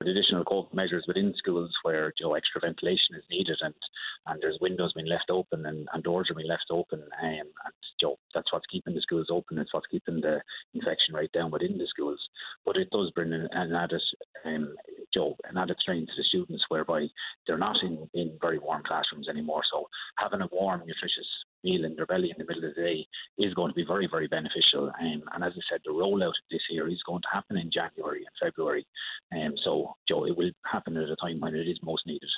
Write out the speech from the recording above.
with additional COVID measures within schools where extra ventilation is needed, and there's windows being left open and doors are being left open, and that's what's keeping the schools open. It's what's keeping the infection rate down within the schools. But it does bring an added strain to the students, whereby they're not in very warm classrooms anymore. So having a warm, nutritious meal in their belly in the middle of the day is going to be very, very beneficial. And as I said, the rollout of this year is going to happen in January and February. So it will happen at a time when it is most needed.